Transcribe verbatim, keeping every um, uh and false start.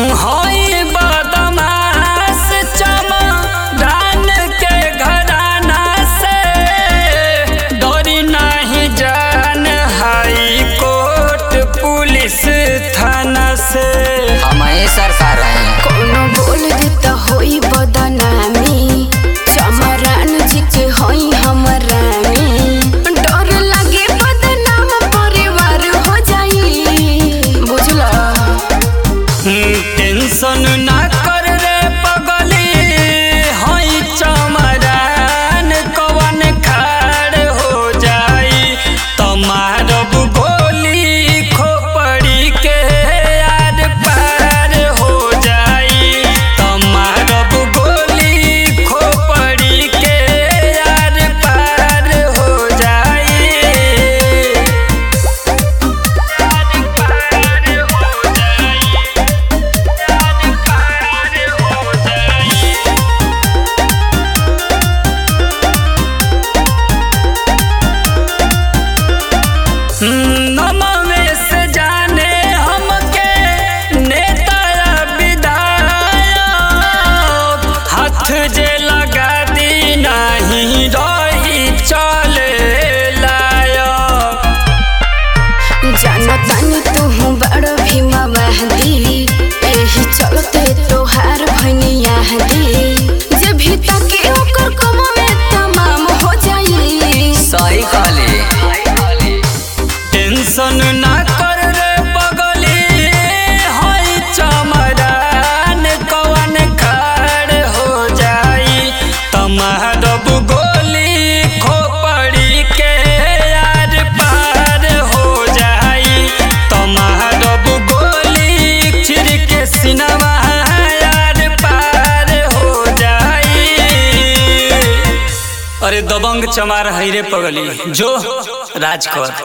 होई बदमाश चमरान के घराना से डरी नहीं जान हाई कोर्ट पुलिस थाना से। हम सरकार हैं कोनो बोल देता होई बदनामी चमरान जी के होई हम रानी। डर लगे बदनाम परिवार हो जाई बुझला। टेंशन ना कर रे पगली होई चमरान कवन खाड़ हो जाई तमारब गोली खोपड़ी के यार पार हो जाई तमारब गोली खोपड़ी के यार पार हो जाई यार पार हो जाई यार पार हो जाई। नमवे से जाने हमके नेता विधायक हाथ जे लगा दी नहीं रही चले लायक। जानतानी तू बड़ भीमा महदी एही चलते तोहार भनिया दी। जे भी ताके ओकर कमावे तमाम हो जाई। सही खाली टेंशन ना कर रे पगली होई चमरान कवन खाड़ हो जाई तमारब गोली खोपड़ी के यार पार हो जाई तमारब गोली चिर के सिनवा यार पार हो जाई। अरे दबंग चमार है रे पगली जो राज कर।